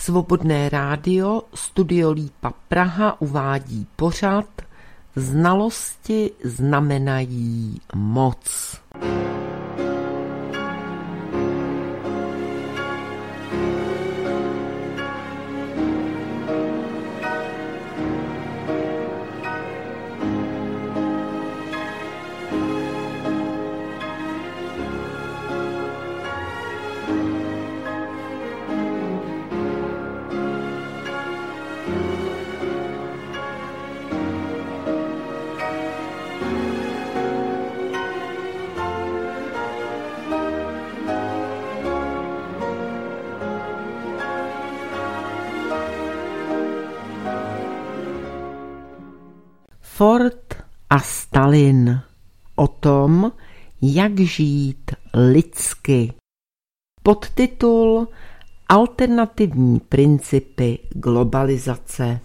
Svobodné rádio Studio Lípa Praha uvádí pořad Znalosti znamenají moc. Ford a Stalin. O tom, jak žít lidsky. Podtitul Alternativní principy globalizace.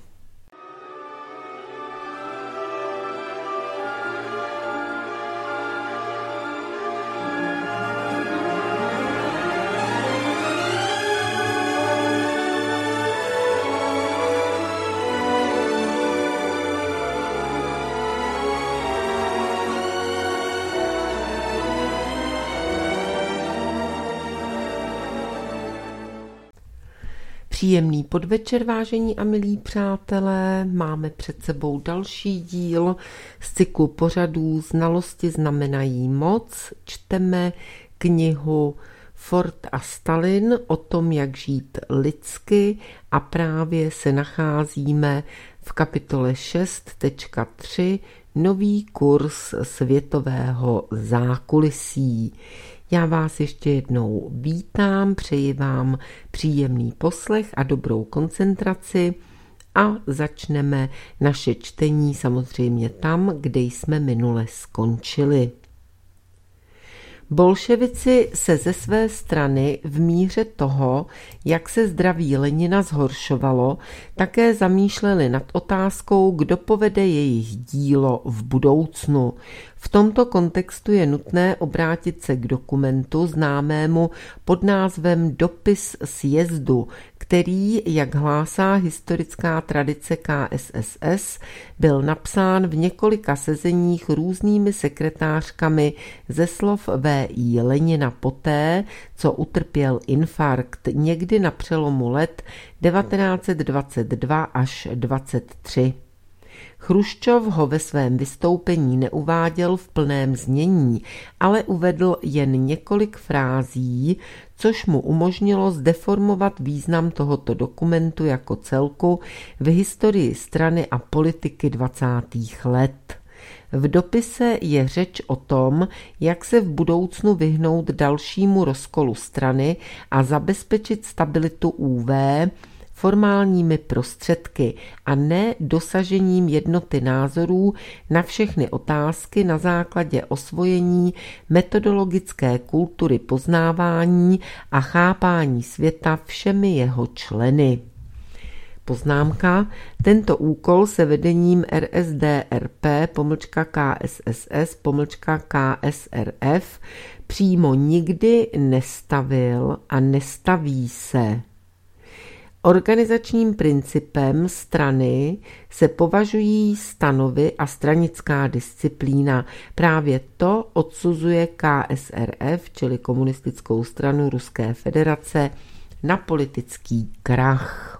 Příjemný podvečer, vážení a milí přátelé, máme před sebou další díl z cyklu pořadů Znalosti znamenají moc. Čteme knihu Ford a Stalin o tom, jak žít lidsky a právě se nacházíme v kapitole 6.3 Nový kurz světového zákulisí. Já vás ještě jednou vítám, přeji vám příjemný poslech a dobrou koncentraci a začneme naše čtení samozřejmě tam, kde jsme minule skončili. Bolševici se ze své strany v míře toho, jak se zdraví Lenina zhoršovalo, také zamýšleli nad otázkou, kdo povede jejich dílo v budoucnu. V tomto kontextu je nutné obrátit se k dokumentu známému pod názvem Dopis sjezdu, který, jak hlásá historická tradice KSSS, byl napsán v několika sezeních různými sekretářkami ze slov V.I. Lenina poté, co utrpěl infarkt někdy na přelomu let 1922 až 23. Chruščov ho ve svém vystoupení neuváděl v plném znění, ale uvedl jen několik frází, což mu umožnilo zdeformovat význam tohoto dokumentu jako celku v historii strany a politiky 20. let. V dopise je řeč o tom, jak se v budoucnu vyhnout dalšímu rozkolu strany a zabezpečit stabilitu UV formálními prostředky a ne dosažením jednoty názorů na všechny otázky na základě osvojení metodologické kultury poznávání a chápání světa všemi jeho členy. Poznámka. Tento úkol se vedením RSDRP-KSSS-KSRF přímo nikdy nestavil a nestaví se. Organizačním principem strany se považují stanovy a stranická disciplína. Právě to odsuzuje KSRF, čili Komunistickou stranu Ruské federace, na politický krach.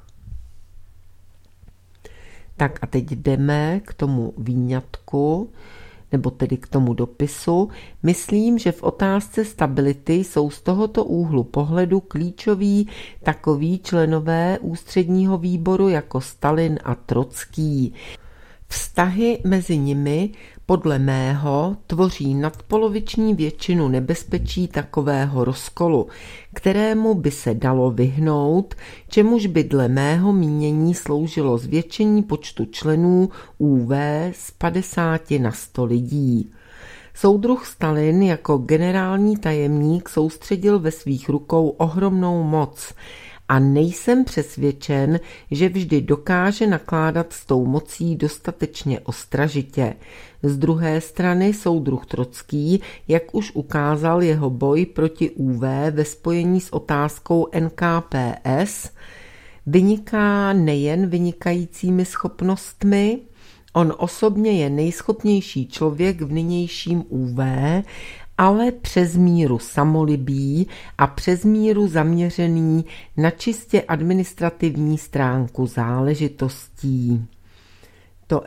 Tak a teď jdeme k tomu výňatku, nebo tedy k tomu dopisu. Myslím, že v otázce stability jsou z tohoto úhlu pohledu klíčoví takoví členové ústředního výboru jako Stalin a Trocký. Vztahy mezi nimi podle mého tvoří nadpoloviční většinu nebezpečí takového rozkolu, kterému by se dalo vyhnout, čemuž by dle mého mínění sloužilo zvětšení počtu členů UV z 50 na 100 lidí. Soudruh Stalin jako generální tajemník soustředil ve svých rukou ohromnou moc a nejsem přesvědčen, že vždy dokáže nakládat s tou mocí dostatečně ostražitě. Z druhé strany soudruh Trocký, jak už ukázal jeho boj proti UV ve spojení s otázkou NKPS, Vyniká nejen vynikajícími schopnostmi, on osobně je nejschopnější člověk v nynějším UV, ale přes míru samolibý a přes míru zaměřený na čistě administrativní stránku záležitostí. To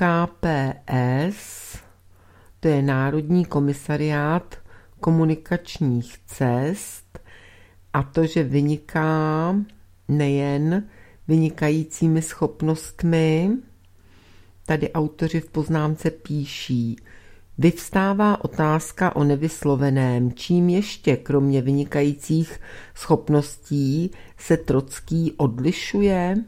NKPS, to je Národní komisariát komunikačních cest, a to, že vyniká nejen vynikajícími schopnostmi, tady autoři v poznámce píší, vyvstává otázka o nevysloveném, čím ještě kromě vynikajících schopností se Trocký odlišuje.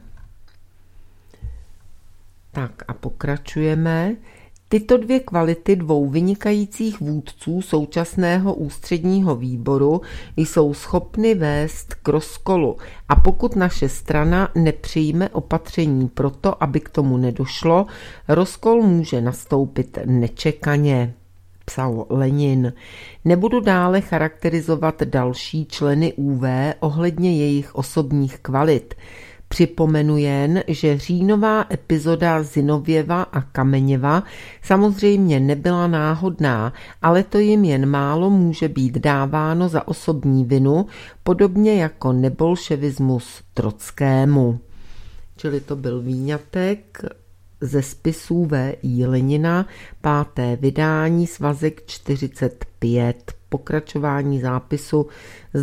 Tak a pokračujeme. Tyto dvě kvality dvou vynikajících vůdců současného ústředního výboru jsou schopny vést k rozkolu a pokud naše strana nepřijme opatření proto, aby k tomu nedošlo, rozkol může nastoupit nečekaně, psal Lenin. Nebudu dále charakterizovat další členy UV ohledně jejich osobních kvalit. Připomenu jen, že říjnová epizoda Zinověva a Kameněva samozřejmě nebyla náhodná, ale to jim jen málo může být dáváno za osobní vinu, podobně jako nebolševismus Trockému. Čili to byl výňatek ze spisů V.I. Lenina, 5. vydání, svazek 45, pokračování zápisu z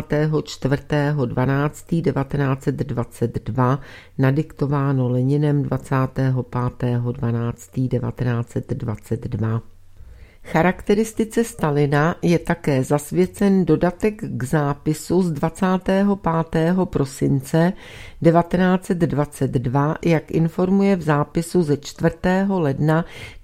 24.12.1922, nadiktováno Leninem 25.12.1922. Charakteristice Stalina je také zasvěcen dodatek k zápisu z 25. prosince 1922, jak informuje v zápisu ze 4. ledna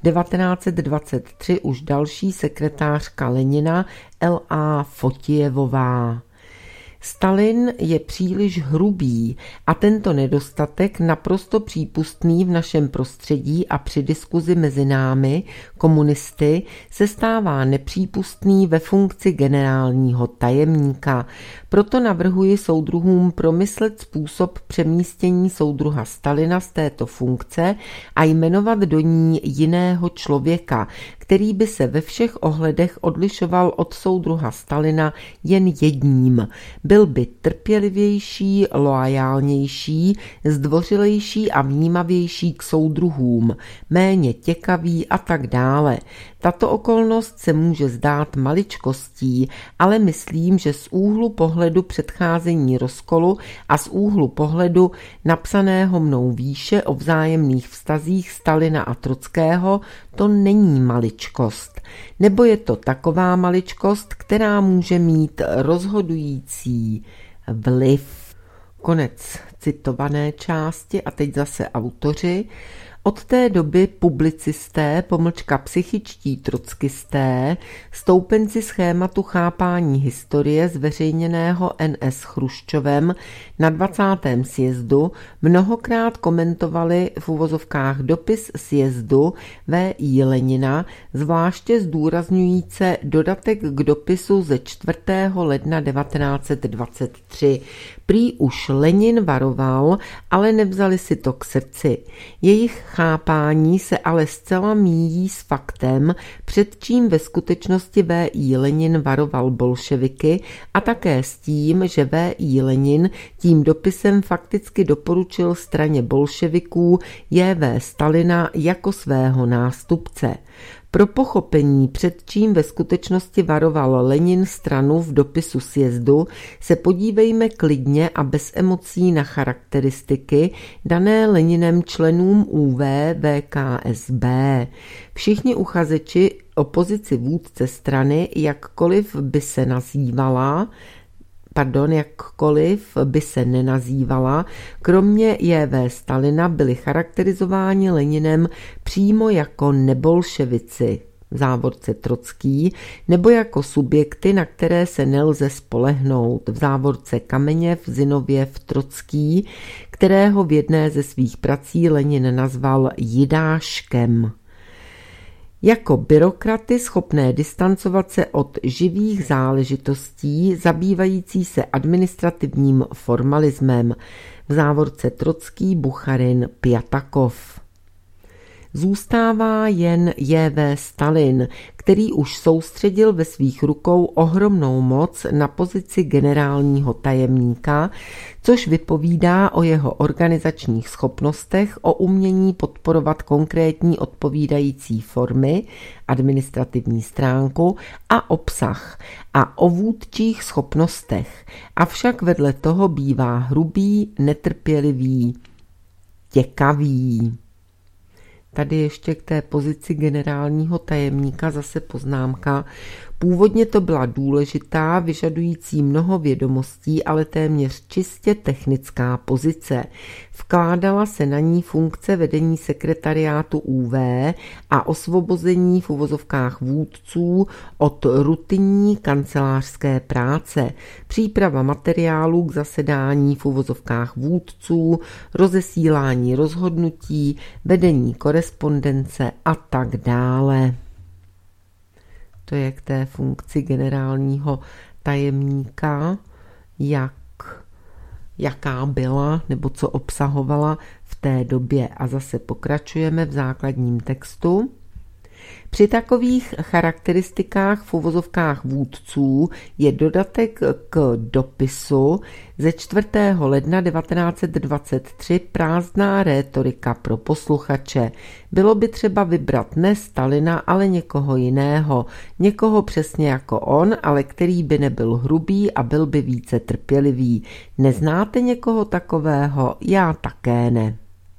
1923 už další sekretářka Lenina L.A. Fotijevová. Stalin je příliš hrubý a tento nedostatek naprosto přípustný v našem prostředí a při diskuzi mezi námi, komunisty, se stává nepřípustný ve funkci generálního tajemníka. Proto navrhuji soudruhům promyslet způsob přemístění soudruha Stalina z této funkce a jmenovat do ní jiného člověka, který by se ve všech ohledech odlišoval od soudruha Stalina jen jedním. Byl by trpělivější, loajálnější, zdvořilejší a vnímavější k soudruhům, méně těkavý a tak dále. Tato okolnost se může zdát maličkostí, ale myslím, že z úhlu pohledu předcházení rozkolu a z úhlu pohledu napsaného mnou výše o vzájemných vztazích Stalina a Trockého to není maličkost. Nebo je to taková maličkost, která může mít rozhodující vliv. Konec citované části a teď zase autoři. Od té doby publicisté, psychičtí trockisté, stoupenci schématu chápání historie zveřejněného N.S. Chruščovem na 20. sjezdu mnohokrát komentovali v uvozovkách dopis sjezdu V.I. Lenina, zvláště zdůrazňujíce dodatek k dopisu ze 4. ledna 1923. Prý už Lenin varoval, ale nevzali si to k srdci. Jejich chápání se ale zcela míjí s faktem, před čím ve skutečnosti V.I. Lenin varoval bolševiky a také s tím, že V.I. Lenin tím dopisem fakticky doporučil straně bolševiků J.V. Stalina jako svého nástupce. Pro pochopení, před čím ve skutečnosti varoval Lenin stranu v dopisu sjezdu, se podívejme klidně a bez emocí na charakteristiky dané Leninem členům UV VKSB. Všichni uchazeči o pozici vůdce strany, jakkoliv by se nenazývala, kromě J.V. Stalina byli charakterizováni Leninem přímo jako nebolševici, v závorce Trocký, nebo jako subjekty, na které se nelze spolehnout, v závorce Kameněv, Zinověv, Trocký, kterého v jedné ze svých prací Lenin nazval jidáškem. Jako byrokraty schopné distancovat se od živých záležitostí, zabývající se administrativním formalismem. v závorce Trocký, Bucharin, Pjatakov. Zůstává jen J.V. Stalin, který už soustředil ve svých rukou ohromnou moc na pozici generálního tajemníka, což vypovídá o jeho organizačních schopnostech, o umění podporovat konkrétní odpovídající formy, administrativní stránku a obsah a o vůdčích schopnostech. Avšak vedle toho bývá hrubý, netrpělivý, těkavý. Tady ještě k té pozici generálního tajemníka zase poznámka. Původně to byla důležitá, vyžadující mnoho vědomostí, ale téměř čistě technická pozice. Vkládala se na ní funkce vedení sekretariátu UV a osvobození v uvozovkách vůdců od rutinní kancelářské práce, příprava materiálů k zasedání v uvozovkách vůdců, rozesílání rozhodnutí, vedení korespondence a tak dále. To je k té funkci generálního tajemníka, jaká byla nebo co obsahovala v té době. A zase pokračujeme v základním textu. Při takových charakteristikách v uvozovkách vůdců je dodatek k dopisu ze 4. ledna 1923 prázdná rétorika pro posluchače. Bylo by třeba vybrat ne Stalina, ale někoho jiného. Někoho přesně jako on, ale který by nebyl hrubý a byl by více trpělivý. Neznáte někoho takového? Já také ne.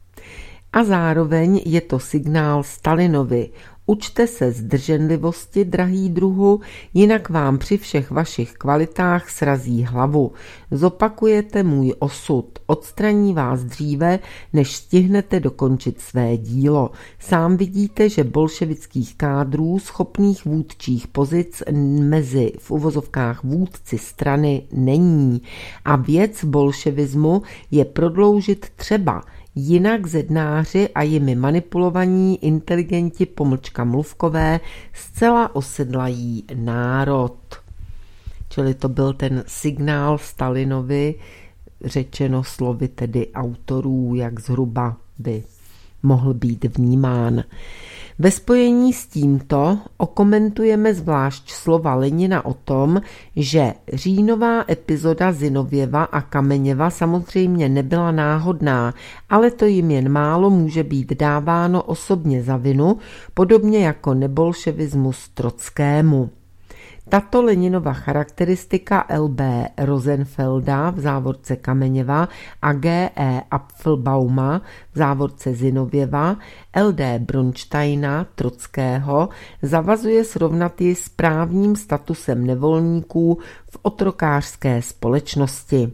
A zároveň je to signál Stalinovi. Učte se zdrženlivosti, drahý druhu, jinak vám při všech vašich kvalitách srazí hlavu. Zopakujete můj osud, odstraní vás dříve, než stihnete dokončit své dílo. Sám vidíte, že bolševických kádrů schopných vůdčích pozic mezi v uvozovkách vůdci strany není. A věc bolševismu je prodloužit třeba. Jinak zednáři a jimi manipulovaní inteligenti pomlčka mluvkové zcela osedlají národ. Čili to byl ten signál Stalinovi, řečeno slovy tedy autorů, jak zhruba by mohl být vnímán. Ve spojení s tímto okomentujeme zvlášť slova Lenina o tom, že říjnová epizoda Zinověva a Kameněva samozřejmě nebyla náhodná, ale to jim jen málo může být dáváno osobně za vinu, podobně jako nebolševismus Trockému. Tato Leninova charakteristika L.B. Rosenfelda v závorce Kameněva a G.E. Apfelbauma v závorce Zinověva, L.D. Bronštajna Trockého zavazuje srovnat ji s právním statusem nevolníků v otrokářské společnosti.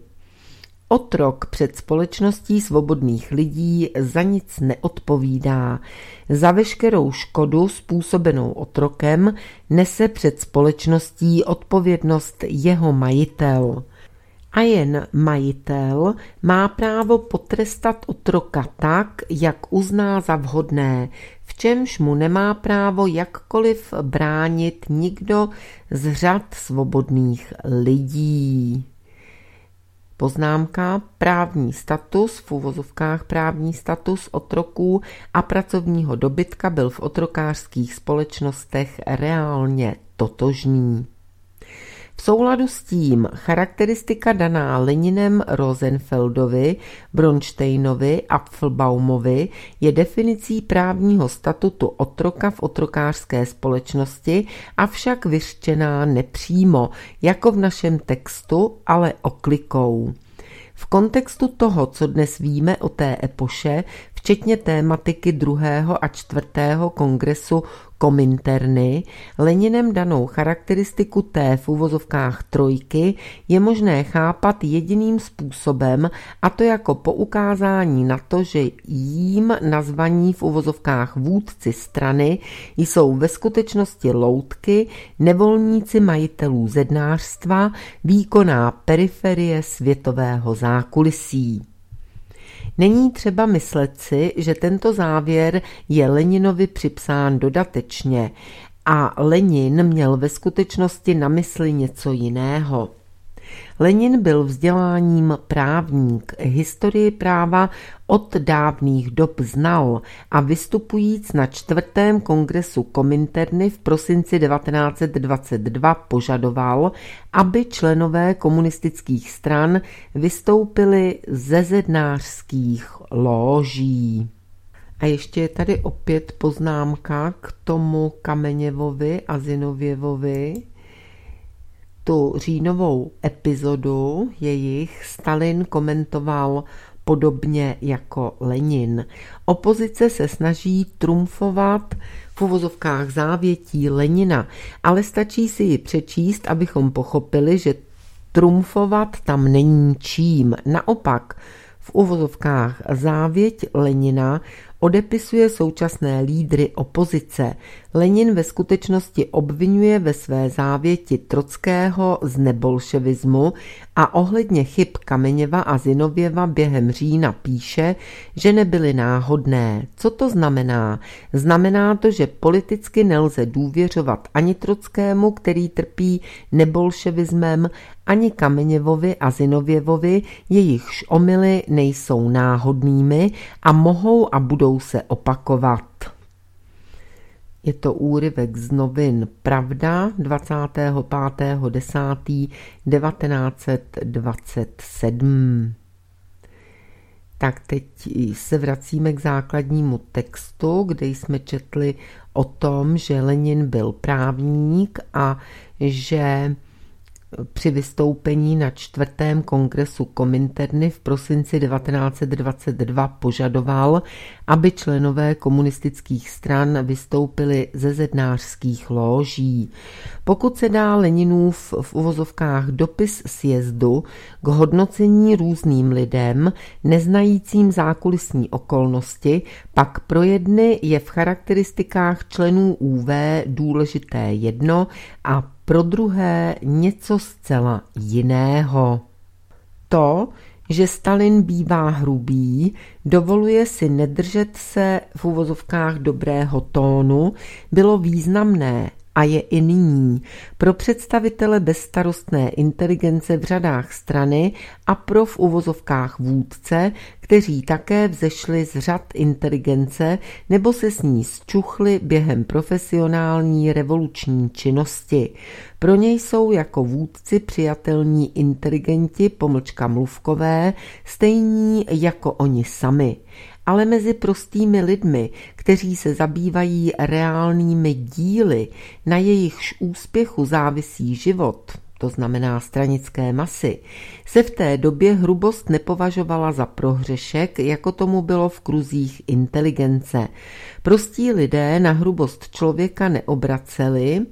Otrok před společností svobodných lidí za nic neodpovídá. Za veškerou škodu způsobenou otrokem nese před společností odpovědnost jeho majitel. A jen majitel má právo potrestat otroka tak, jak uzná za vhodné, v čemž mu nemá právo jakkoliv bránit nikdo z řad svobodných lidí. Poznámka: právní status, v uvozovkách právní status otroků a pracovního dobytka byl v otrokářských společnostech reálně totožný. V souladu s tím charakteristika daná Leninem Rosenfeldovi, Bronštejnovi a Apfelbaumovi je definicí právního statutu otroka v otrokářské společnosti, avšak vyřčená nepřímo, jako v našem textu, ale oklikou. V kontextu toho, co dnes víme o té epoše, včetně tématiky 2. a 4. kongresu Kominterny, Leninem danou charakteristiku té v uvozovkách trojky je možné chápat jediným způsobem, a to jako poukázání na to, že jím nazvaní v uvozovkách vůdci strany jsou ve skutečnosti loutky, nevolníci majitelů zednářstva, výkonná periferie světového zákulisí. Není třeba myslet si, že tento závěr je Leninovi připsán dodatečně a Lenin měl ve skutečnosti na mysli něco jiného. Lenin byl vzděláním právník, historii práva od dávných dob znal a vystupujíc na 4. kongresu Kominterny v prosinci 1922 požadoval, aby členové komunistických stran vystoupili ze zednářských lóží. A ještě je tady opět poznámka k tomu Kameněvovi a Zinověvovi. Tu říjnovou epizodu jejich Stalin komentoval podobně jako Lenin. Opozice se snaží trumfovat v uvozovkách závětí Lenina, ale stačí si ji přečíst, abychom pochopili, že trumfovat tam není čím. Naopak, v uvozovkách závěť Lenina odepisuje současné lídry opozice. Lenin ve skutečnosti obvinuje ve své závěti Trockého z nebolševismu a ohledně chyb Kameněva a Zinověva během října píše, že nebyly náhodné. Co to znamená? Znamená to, že politicky nelze důvěřovat ani Trockému, který trpí nebolševismem, ani Kameněvovi a Zinověvovi, jejichž omyly nejsou náhodnými a mohou a budou se opakovat. Je to úryvek z novin Pravda 25.10.1927. Tak teď se vracíme k základnímu textu, kde jsme četli o tom, že Lenin byl právník a že při vystoupení na 4. kongresu Kominterny v prosinci 1922 požadoval, aby členové komunistických stran vystoupili ze zednářských lóží. Pokud se dá Leninův v uvozovkách dopis sjezdu k hodnocení různým lidem, neznajícím zákulisní okolnosti, pak pro jedny je v charakteristikách členů ÚV důležité jedno a pro druhé něco zcela jiného. To, že Stalin bývá hrubý, dovoluje si nedržet se v uvozovkách dobrého tónu, bylo významné a je i nyní pro představitele bezstarostné inteligence v řadách strany a pro v uvozovkách vůdce, kteří také vzešli z řad inteligence nebo se s ní zčuchli během profesionální revoluční činnosti. Pro něj jsou jako vůdci přijatelní inteligenti mluvkové, stejní jako oni sami. Ale mezi prostými lidmi, kteří se zabývají reálnými díly, na jejichž úspěchu závisí život, to znamená stranické masy, se v té době hrubost nepovažovala za prohřešek, jako tomu bylo v kruzích inteligence. Prostí lidé na hrubost člověka neobraceli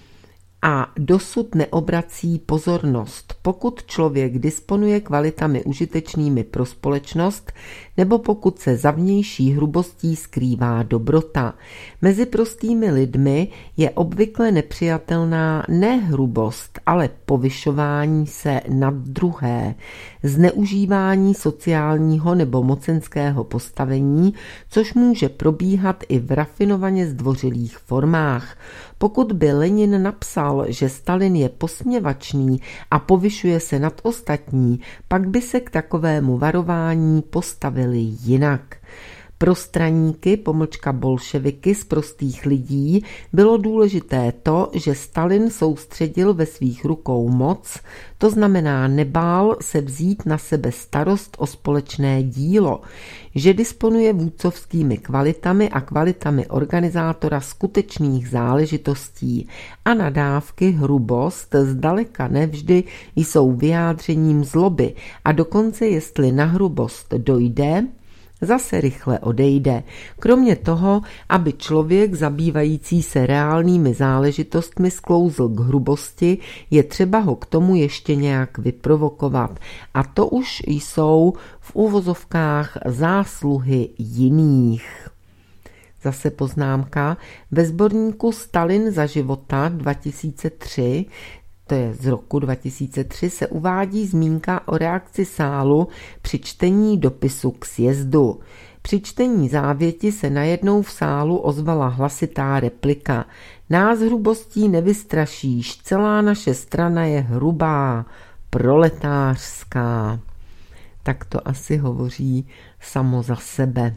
a dosud neobrací pozornost, pokud člověk disponuje kvalitami užitečnými pro společnost nebo pokud se za vnější hrubostí skrývá dobrota. Mezi prostými lidmi je obvykle nepřijatelná ne hrubost, ale povyšování se nad druhé, zneužívání sociálního nebo mocenského postavení, což může probíhat i v rafinovaně zdvořilých formách. Pokud by Lenin napsal, že Stalin je posměvačný a povyšuje se nad ostatní, pak by se k takovému varování postavili jinak. Pro straníky, bolševiky z prostých lidí, bylo důležité to, že Stalin soustředil ve svých rukou moc, to znamená nebál se vzít na sebe starost o společné dílo, že disponuje vůdcovskými kvalitami a kvalitami organizátora skutečných záležitostí a nadávky hrubost zdaleka nevždy jsou vyjádřením zloby a dokonce jestli na hrubost dojde, zase rychle odejde. Kromě toho, aby člověk zabývající se reálnými záležitostmi sklouzl k hrubosti, je třeba ho k tomu ještě nějak vyprovokovat. A to už jsou v uvozovkách zásluhy jiných. Zase poznámka. Ve sborníku Stalin za života 2003, to je z roku 2003, se uvádí zmínka o reakci sálu při čtení dopisu k sjezdu. Při čtení závěti se najednou v sálu ozvala hlasitá replika. Nás hrubostí nevystrašíš, celá naše strana je hrubá. proletářská. Tak to asi hovoří samo za sebe.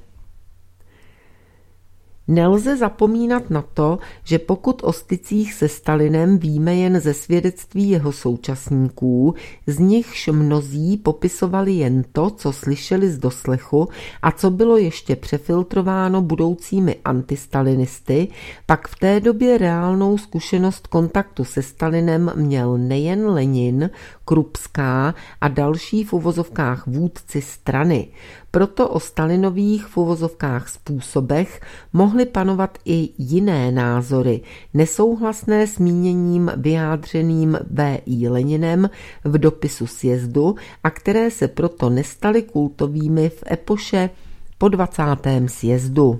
Nelze zapomínat na to, že pokud o stycích se Stalinem víme jen ze svědectví jeho současníků, z nichž mnozí popisovali jen to, co slyšeli z doslechu a co bylo ještě přefiltrováno budoucími antistalinisty, pak v té době reálnou zkušenost kontaktu se Stalinem měl nejen Lenin, Krupská a další v uvozovkách vůdci strany. Proto o Stalinových v uvozovkách způsobech mohly panovat i jiné názory, nesouhlasné s míněním vyjádřeným V.I. Leninem v dopisu sjezdu a které se proto nestaly kultovými v epoše po 20. sjezdu.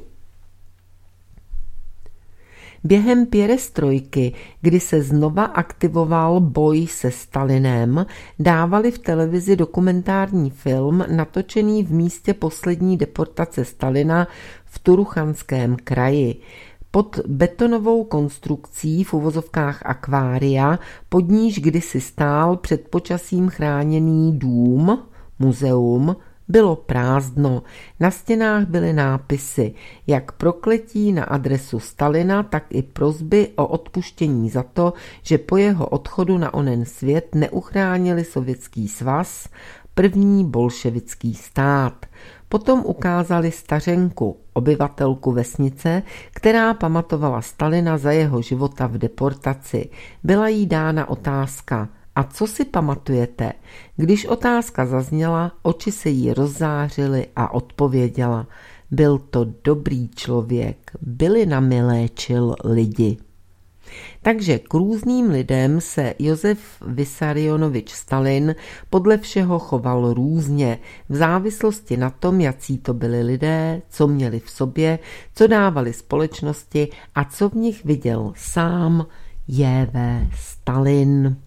Během pěrestrojky, kdy se znova aktivoval boj se Stalinem, dávali v televizi dokumentární film natočený v místě poslední deportace Stalina v Turuchanském kraji. Pod betonovou konstrukcí v uvozovkách akvária, pod níž kdysi stál před počasím chráněný dům, muzeum, bylo prázdno. Na stěnách byly nápisy, jak prokletí na adresu Stalina, tak i prosby o odpuštění za to, že po jeho odchodu na onen svět neuchránili Sovětský svaz, první bolševický stát. Potom ukázali stařenku, obyvatelku vesnice, která pamatovala Stalina za jeho života v deportaci. Byla jí dána otázka: a co si pamatujete? Když otázka zazněla, oči se jí rozzářily a odpověděla: byl to dobrý člověk, bylina mi léčil lidi. Takže k různým lidem se Josef Vissarionovič Stalin podle všeho choval různě, v závislosti na tom, jací to byli lidé, co měli v sobě, co dávali společnosti a co v nich viděl sám J.V. Stalin.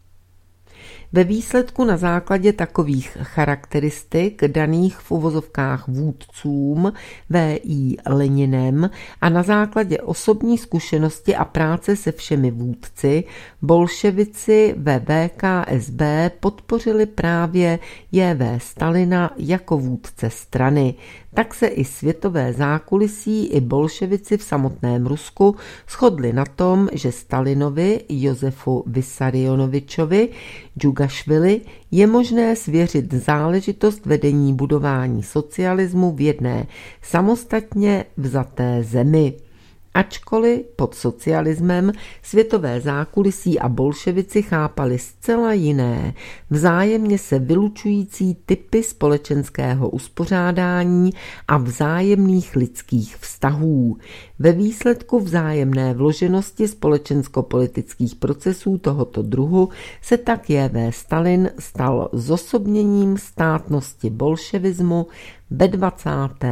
Ve výsledku na základě takových charakteristik daných v uvozovkách vůdcům V.I. Leninem a na základě osobní zkušenosti a práce se všemi vůdci bolševici ve VKSB podpořili právě J.V. Stalina jako vůdce strany. Tak se i světové zákulisí i bolševici v samotném Rusku shodli na tom, že Stalinovi, Josefu Vissarionovičovi, Džugašvili je možné svěřit záležitost vedení budování socialismu v jedné samostatně vzaté zemi. Ačkoliv pod socialismem světové zákulisí a bolševici chápali zcela jiné, vzájemně se vylučující typy společenského uspořádání a vzájemných lidských vztahů. Ve výsledku vzájemné vloženosti společensko-politických procesů tohoto druhu se tak J.V. Stalin stal zosobněním státnosti bolševismu ve 20.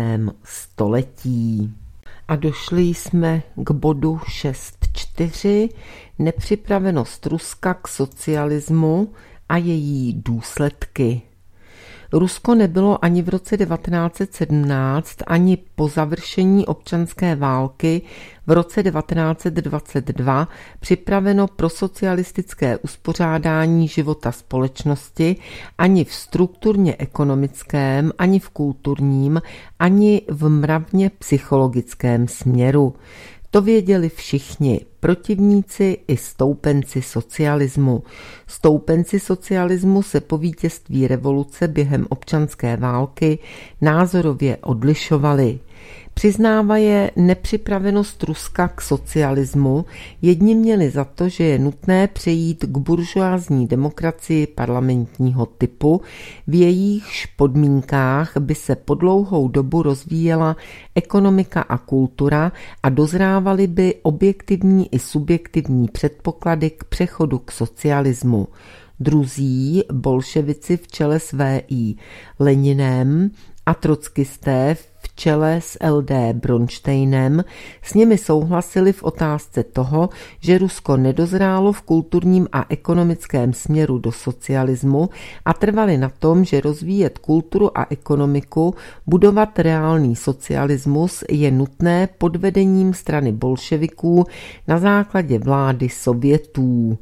století. A došli jsme k bodu 6.4. Nepřipravenost Ruska k socialismu a její důsledky. Rusko nebylo ani v roce 1917, ani po završení občanské války v roce 1922 připraveno pro socialistické uspořádání života společnosti ani v strukturně ekonomickém, ani v kulturním, ani v mravně psychologickém směru. To věděli všichni, protivníci i stoupenci socialismu. Stoupenci socialismu se po vítězství revoluce během občanské války názorově odlišovali. Přiznávaje nepřipravenost Ruska k socialismu, jedni měli za to, že je nutné přejít k buržoázní demokracii parlamentního typu, v jejichž podmínkách by se po dlouhou dobu rozvíjela ekonomika a kultura a dozrávaly by objektivní i subjektivní předpoklady k přechodu k socialismu. Druzí, bolševici v čele s V.I. Leninem a trockisté v čele s L.D. Bronsteinem s nimi souhlasili v otázce toho, že Rusko nedozrálo v kulturním a ekonomickém směru do socialismu a trvali na tom, že rozvíjet kulturu a ekonomiku, budovat reálný socialismus je nutné pod vedením strany bolševiků na základě vlády Sovětů.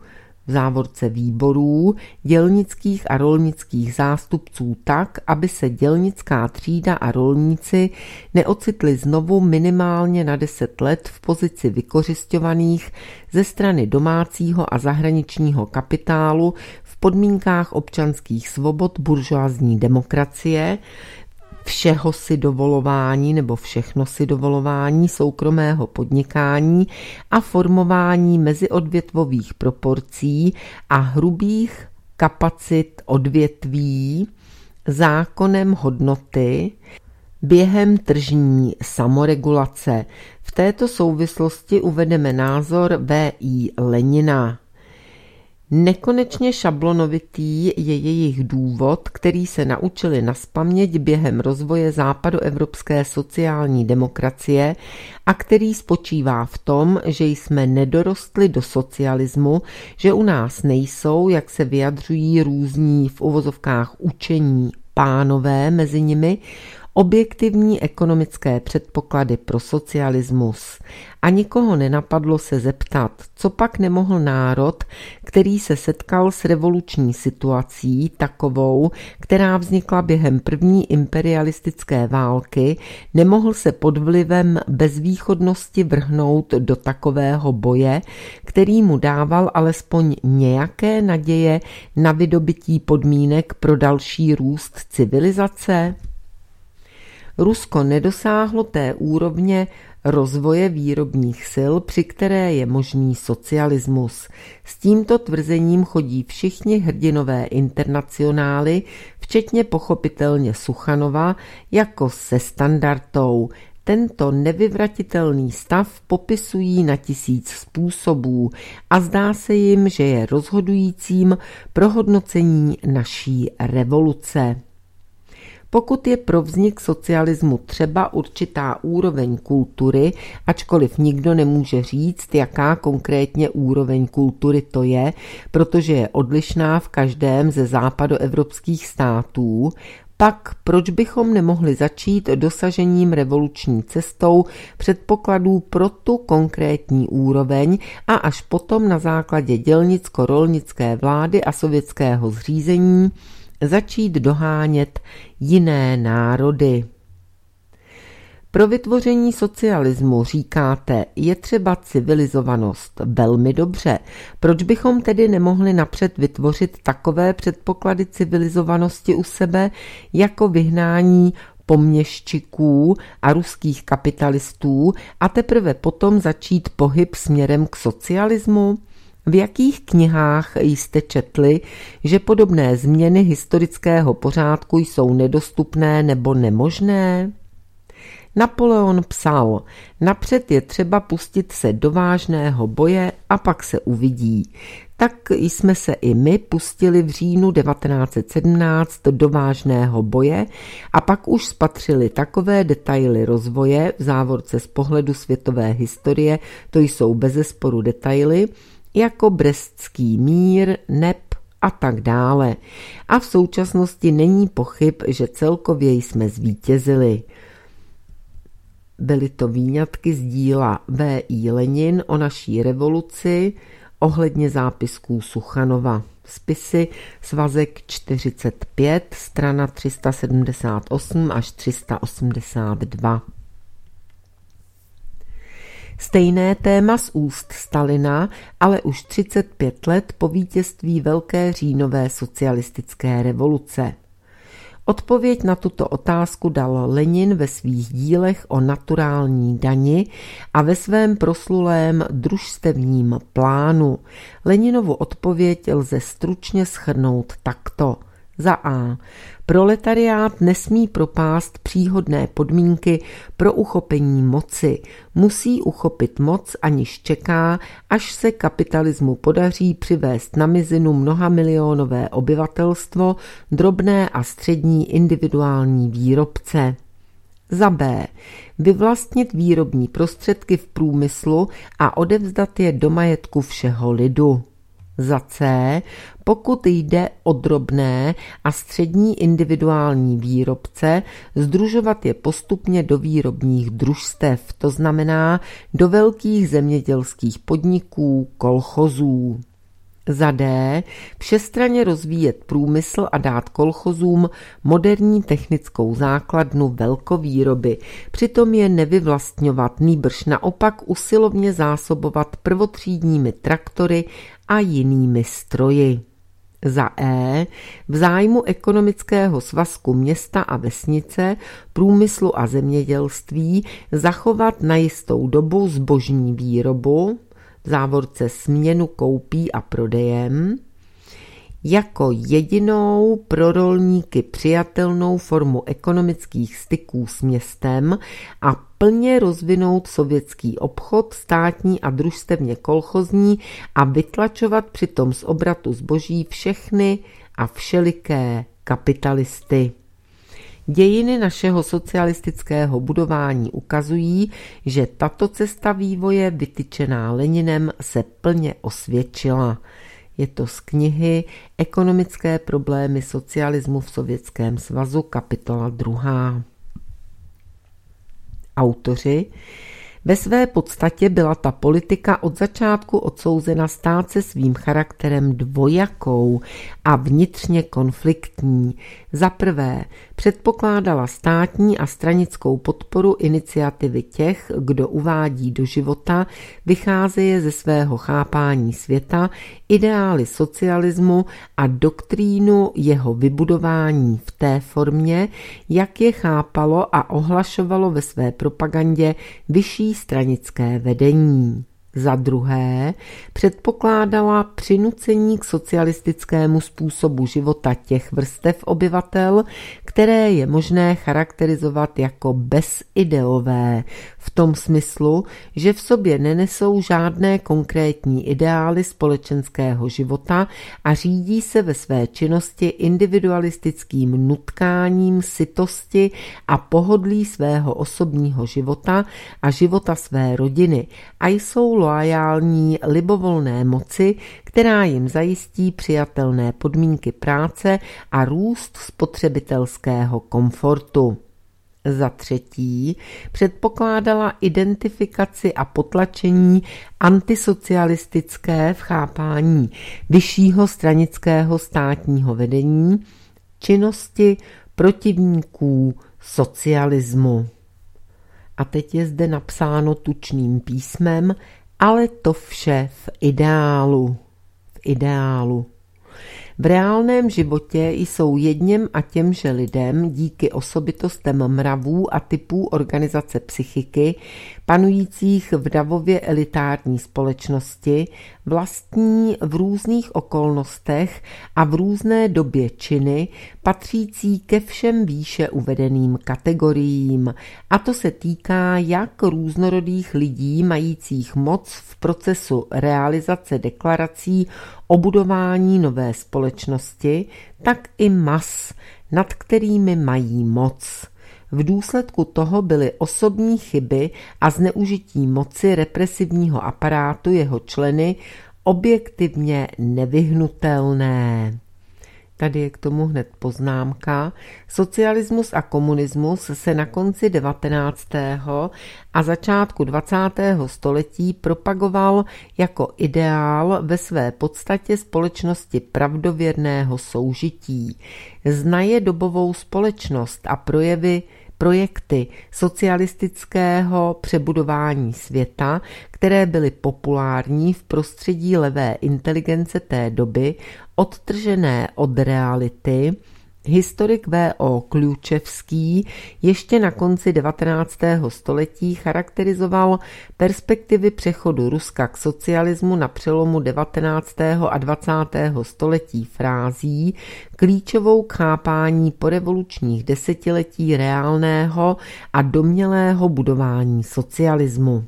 v závorce výborů, dělnických a rolnických zástupců tak, aby se dělnická třída a rolníci neocitli znovu minimálně na 10 let v pozici vykořisťovaných ze strany domácího a zahraničního kapitálu v podmínkách občanských svobod buržoazní demokracie, všeho si dovolování nebo všechno si dovolování soukromého podnikání a formování meziodvětvových proporcí a hrubých kapacit odvětví zákonem hodnoty během tržní samoregulace. V této souvislosti uvedeme názor V.I. Lenina. Nekonečně šablonovitý je jejich důvod, který se naučili nazpaměť během rozvoje západoevropské sociální demokracie a který spočívá v tom, že jsme nedorostli do socialismu, že u nás nejsou, jak se vyjadřují různí v uvozovkách učení pánové mezi nimi, objektivní ekonomické předpoklady pro socialismus a nikoho nenapadlo se zeptat, co pak nemohl národ, který se setkal s revoluční situací takovou, která vznikla během první imperialistické války, nemohl se pod vlivem bezvýchodnosti vrhnout do takového boje, který mu dával alespoň nějaké naděje na vydobytí podmínek pro další růst civilizace? Rusko nedosáhlo té úrovně rozvoje výrobních sil, při které je možný socialismus. S tímto tvrzením chodí všichni hrdinové internacionály, včetně pochopitelně Suchanova, jako se standardou. Tento nevyvratitelný stav popisují na 1000 způsobů a zdá se jim, že je rozhodujícím pro hodnocení naší revoluce. Pokud je pro vznik socialismu třeba určitá úroveň kultury, ačkoliv nikdo nemůže říct, jaká konkrétně úroveň kultury to je, protože je odlišná v každém ze západoevropských států, pak proč bychom nemohli začít dosažením revoluční cestou předpokladů pro tu konkrétní úroveň a až potom na základě dělnicko-rolnické vlády a sovětského zřízení začít dohánět jiné národy. Pro vytvoření socialismu, říkáte, je třeba civilizovanost. Velmi dobře. Proč bychom tedy nemohli napřed vytvořit takové předpoklady civilizovanosti u sebe, jako vyhnání poměščiků a ruských kapitalistů a teprve potom začít pohyb směrem k socialismu? V jakých knihách jste četli, že podobné změny historického pořádku jsou nedostupné nebo nemožné? Napoleon psal, napřed je třeba pustit se do vážného boje a pak se uvidí. Tak jsme se i my pustili v říjnu 1917 do vážného boje a pak už spatřili takové detaily rozvoje, v závorce z pohledu světové historie, to jsou bezesporu detaily, jako Brestský mír, NEP a tak dále. A v současnosti není pochyb, že celkově jsme zvítězili. Byly to výňatky z díla V.I. Lenin o naší revoluci ohledně zápisků Suchanova. Spisy, svazek 45, strana 378 až 382. Stejné téma z úst Stalina, ale už 35 let po vítězství Velké říjnové socialistické revoluce. Odpověď na tuto otázku dal Lenin ve svých dílech o naturální dani a ve svém proslulém družstevním plánu. Leninovu odpověď lze stručně shrnout takto. Za A. Proletariát nesmí propást příhodné podmínky pro uchopení moci. Musí uchopit moc, aniž čeká, až se kapitalismu podaří přivést na mizinu mnohamilionové obyvatelstvo, drobné a střední individuální výrobce. Za B. Vyvlastnit výrobní prostředky v průmyslu a odevzdat je do majetku všeho lidu. Za C. Pokud jde o drobné a střední individuální výrobce, sdružovat je postupně do výrobních družstev, to znamená do velkých zemědělských podniků, kolchozů. Za D. Všestranně rozvíjet průmysl a dát kolchozům moderní technickou základnu velkovýroby. Přitom je nevyvlastňovat, nýbrž naopak usilovně zásobovat prvotřídními traktory a jinými stroji. Za E. V zájmu ekonomického svazku města a vesnice, průmyslu a zemědělství zachovat na jistou dobu zbožní výrobu, v závorce směnu koupí a prodejem, jako jedinou pro rolníky přijatelnou formu ekonomických styků s městem a plně rozvinout sovětský obchod, státní a družstevně kolchozní a vytlačovat přitom z obratu zboží všechny a všeliké kapitalisty. Dějiny našeho socialistického budování ukazují, že tato cesta vývoje vytyčená Leninem se plně osvědčila. Je to z knihy Ekonomické problémy socialismu v Sovětském svazu, kapitola 2. Autoři: ve své podstatě byla ta politika od začátku odsouzena stát se svým charakterem dvojakou a vnitřně konfliktní. Za prvé, předpokládala státní a stranickou podporu iniciativy těch, kdo uvádí do života, vycházeje ze svého chápání světa, ideály socialismu a doktrínu jeho vybudování v té formě, jak je chápalo a ohlašovalo ve své propagandě vyšší stranické vedení. Za druhé, předpokládala přinucení k socialistickému způsobu života těch vrstev obyvatel, které je možné charakterizovat jako bezideové, v tom smyslu, že v sobě nenesou žádné konkrétní ideály společenského života a řídí se ve své činnosti individualistickým nutkáním sytosti a pohodlí svého osobního života a života své rodiny a jsou loajální libovolné moci, která jim zajistí přijatelné podmínky práce a růst spotřebitelského komfortu. Za třetí, předpokládala identifikaci a potlačení antisocialistické v chápání vyššího stranického státního vedení, činnosti protivníků socialismu. A teď je zde napsáno tučným písmem, ale to vše v ideálu. V reálném životě jsou jedněm a těmže lidem díky osobitostem mravů a typů organizace psychiky, panujících v davově elitární společnosti, vlastní v různých okolnostech a v různé době činy, patřící ke všem výše uvedeným kategoriím. A to se týká jak různorodých lidí majících moc v procesu realizace deklarací o budování nové společnosti, tak i mas, nad kterými mají moc. V důsledku toho byly osobní chyby a zneužití moci represivního aparátu jeho členy objektivně nevyhnutelné. Tady je k tomu hned poznámka. Socialismus a komunismus se na konci 19. a začátku 20. století propagoval jako ideál ve své podstatě společnosti pravdověrného soužití. Znaje dobovou společnost a projekty socialistického přebudování světa, které byly populární v prostředí levé inteligence té doby, odtržené od reality, historik V.O. Klučevský ještě na konci 19. století charakterizoval perspektivy přechodu Ruska k socialismu na přelomu 19. a 20. století frází, klíčovou k chápání porevolučních desetiletí reálného a domnělého budování socialismu.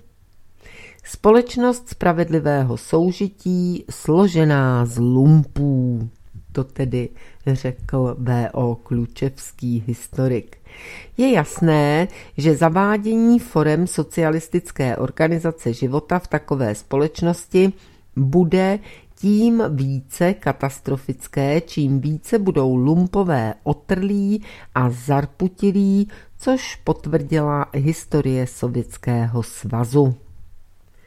Společnost spravedlivého soužití složená z lumpů. To tedy řekl V.O. Klučevský, historik. Je jasné, že zavádění forem socialistické organizace života v takové společnosti bude tím více katastrofické, čím více budou lumpové otrlí a zarputilí, což potvrdila historie Sovětského svazu.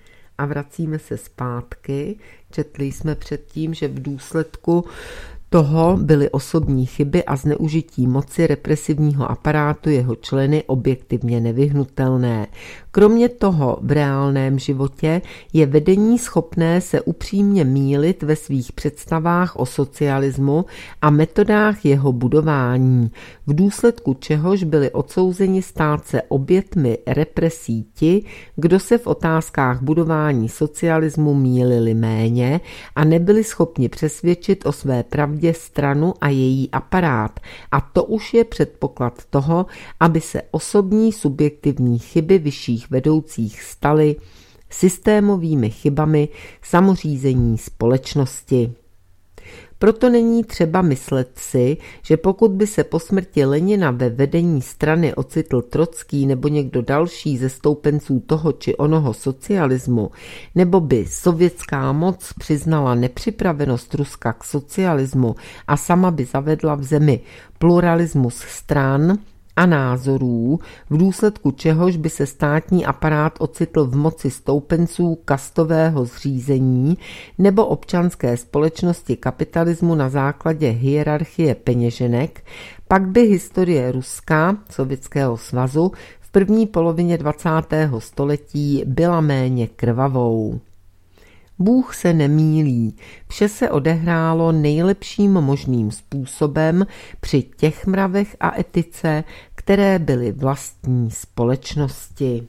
A vracíme se zpátky. Četli jsme předtím, že v důsledku toho byly osobní chyby a zneužití moci represivního aparátu jeho členy objektivně nevyhnutelné. Kromě toho v reálném životě je vedení schopné se upřímně mýlit ve svých představách o socialismu a metodách jeho budování, v důsledku čehož byli odsouzeni stát se obětmi represí ti, kdo se v otázkách budování socialismu mýlili méně a nebyli schopni přesvědčit o své pravdě stranu a její aparát. A to už je předpoklad toho, aby se osobní subjektivní chyby vyšších vedoucích staly systémovými chybami samořízení společnosti. Proto není třeba myslet si, že pokud by se po smrti Lenina ve vedení strany ocitl Trocký nebo někdo další ze stoupenců toho či onoho socialismu, nebo by sovětská moc přiznala nepřipravenost Ruska k socialismu a sama by zavedla v zemi pluralismus stran a názorů, v důsledku čehož by se státní aparát ocitl v moci stoupenců kastového zřízení nebo občanské společnosti kapitalismu na základě hierarchie peněženek, pak by historie Ruska, Sovětského svazu, v první polovině 20. století byla méně krvavou. Bůh se nemýlí, vše se odehrálo nejlepším možným způsobem při těch mravech a etice, které byly vlastní společnosti.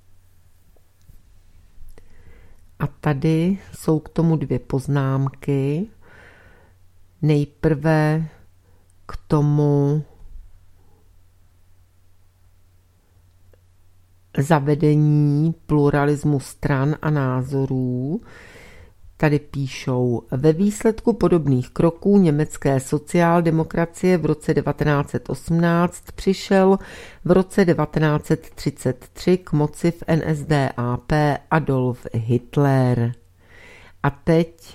A tady jsou k tomu dvě poznámky. Nejprve k tomu zavedení pluralismu stran a názorů. Tady píšou, ve výsledku podobných kroků německé sociáldemokracie v roce 1918 přišel v roce 1933 k moci v NSDAP Adolf Hitler. A teď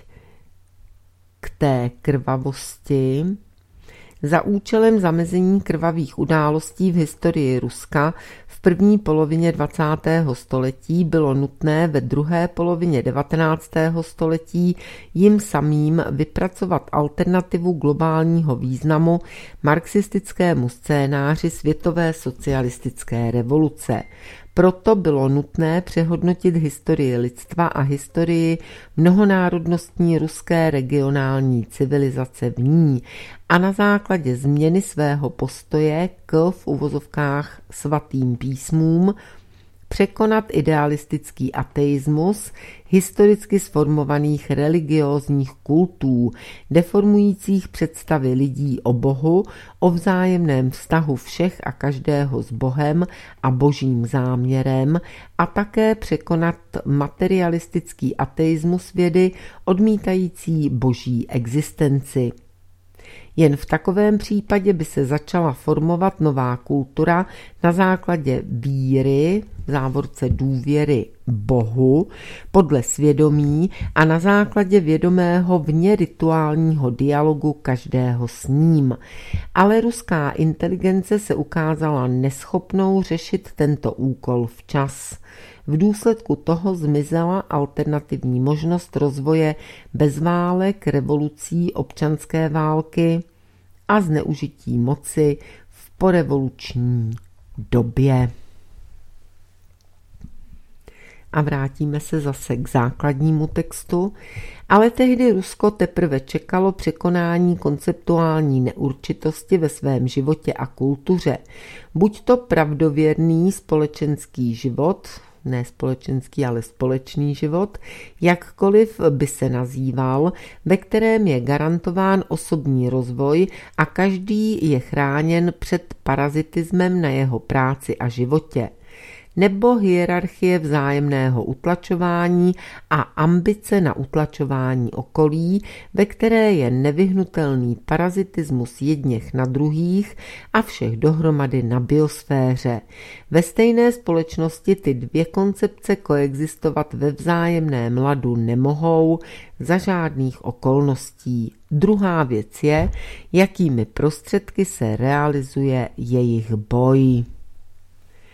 k té krvavosti. Za účelem zamezení krvavých událostí v historii Ruska v první polovině 20. století bylo nutné ve druhé polovině 19. století jim samým vypracovat alternativu globálního významu marxistickému scénáři světové socialistické revoluce. Proto bylo nutné přehodnotit historii lidstva a historii mnohonárodnostní ruské regionální civilizace v ní a na základě změny svého postoje k v uvozovkách svatým písmům překonat idealistický ateismus historicky sformovaných religiózních kultů, deformujících představy lidí o Bohu, o vzájemném vztahu všech a každého s Bohem a božím záměrem a také překonat materialistický ateismus vědy odmítající boží existenci. Jen v takovém případě by se začala formovat nová kultura na základě víry, v závorce důvěry Bohu, podle svědomí a na základě vědomého vně rituálního dialogu každého s ním. Ale ruská inteligence se ukázala neschopnou řešit tento úkol včas. V důsledku toho zmizela alternativní možnost rozvoje bez válek, revolucí, občanské války a zneužití moci v porevoluční době. A vrátíme se zase k základnímu textu, ale tehdy Rusko teprve čekalo překonání konceptuální neurčitosti ve svém životě a kultuře. Buď to pravdověrný společenský život, ne společenský, ale společný život, jakkoliv by se nazýval, ve kterém je garantován osobní rozvoj a každý je chráněn před parazitismem na jeho práci a životě, nebo hierarchie vzájemného utlačování a ambice na utlačování okolí, ve které je nevyhnutelný parazitismus jedněch na druhých a všech dohromady na biosféře. Ve stejné společnosti ty dvě koncepce koexistovat ve vzájemném ladu nemohou za žádných okolností. Druhá věc je, jakými prostředky se realizuje jejich boj.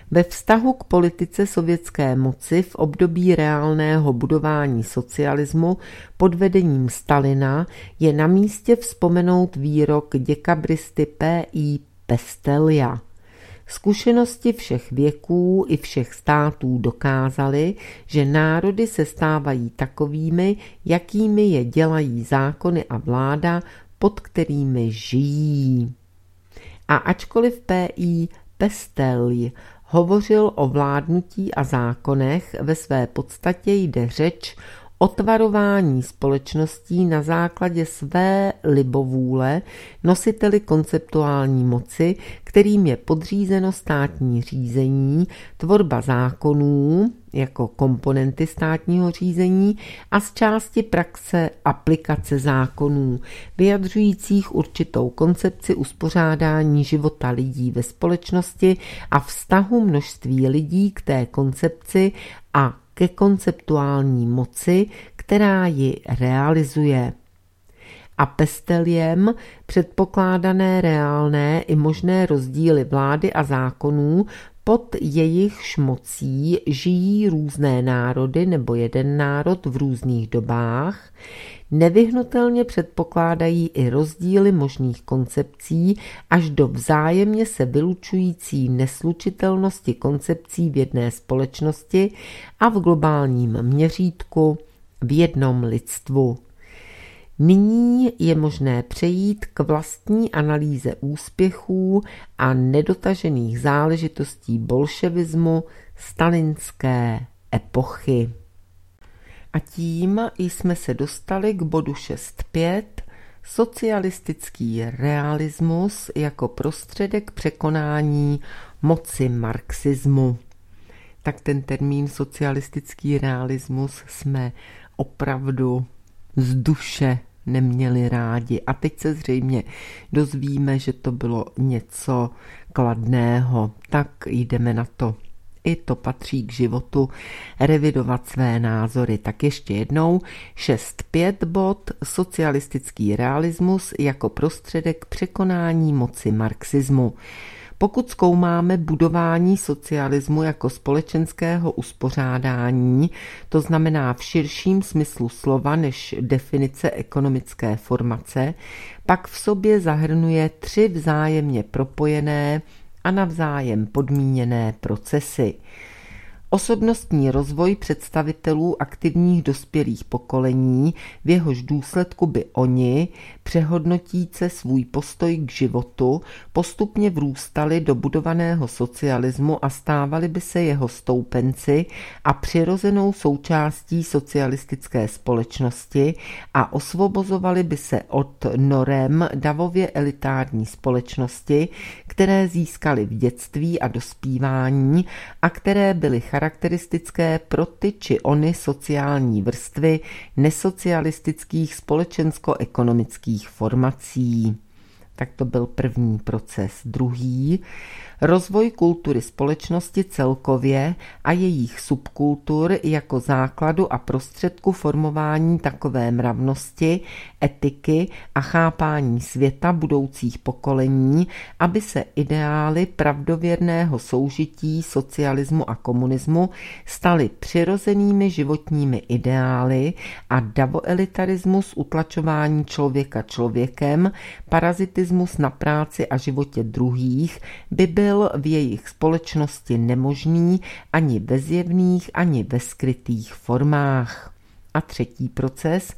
Ve vztahu k politice sovětské moci v období reálného budování socialismu pod vedením Stalina je na místě vzpomenout výrok děkabristy P.I. Pestelja. Zkušenosti všech věků i všech států dokázaly, že národy se stávají takovými, jakými je dělají zákony a vláda, pod kterými žijí. A ačkoliv P.I. Pestelj hovořil o vládnutí a zákonech, ve své podstatě jde řeč o tvarování společností na základě své libovůle nositeli konceptuální moci, kterým je podřízeno státní řízení, tvorba zákonů jako komponenty státního řízení a z části praxe aplikace zákonů, vyjadřujících určitou koncepci uspořádání života lidí ve společnosti a vztahu množství lidí k té koncepci a ke konceptuální moci, která ji realizuje. A Pesteljem předpokládané reálné i možné rozdíly vlády a zákonů, pod jejichž mocí žijí různé národy nebo jeden národ v různých dobách, nevyhnutelně předpokládají i rozdíly možných koncepcí až do vzájemně se vylučující neslučitelnosti koncepcí v jedné společnosti a v globálním měřítku v jednom lidstvu. Nyní je možné přejít k vlastní analýze úspěchů a nedotažených záležitostí bolševismu stalinské epochy. A tím jsme se dostali k bodu 6.5. Socialistický realismus jako prostředek překonání moci marxismu. Tak ten termín socialistický realismus jsme opravdu z duše neměli rádi. A teď se zřejmě dozvíme, že to bylo něco kladného. Tak jdeme na to. I to patří k životu, revidovat své názory. Tak ještě jednou 6.5 bod socialistický realismus jako prostředek překonání moci marxismu. Pokud zkoumáme budování socialismu jako společenského uspořádání, to znamená v širším smyslu slova než definice ekonomické formace, pak v sobě zahrnuje 3 vzájemně propojené a navzájem podmíněné procesy. Osobnostní rozvoj představitelů aktivních dospělých pokolení, v jehož důsledku by oni, přehodnotíce svůj postoj k životu, postupně vrůstali do budovaného socialismu a stávali by se jeho stoupenci a přirozenou součástí socialistické společnosti a osvobozovali by se od norem davově elitární společnosti, které získali v dětství a dospívání a které byly charakteristické pro ty či ony sociální vrstvy nesocialistických společensko-ekonomických formací. Tak to byl první proces. Druhý, rozvoj kultury společnosti celkově a jejich subkultur jako základu a prostředku formování takové mravnosti, etiky a chápání světa budoucích pokolení, aby se ideály pravdověrného soužití socialismu a komunismu staly přirozenými životními ideály a davoelitarismus utlačování člověka člověkem, parazitismus na práci a životě druhých by byl v jejich společnosti nemožný ani ve zjevných, ani ve skrytých formách. A třetí proces,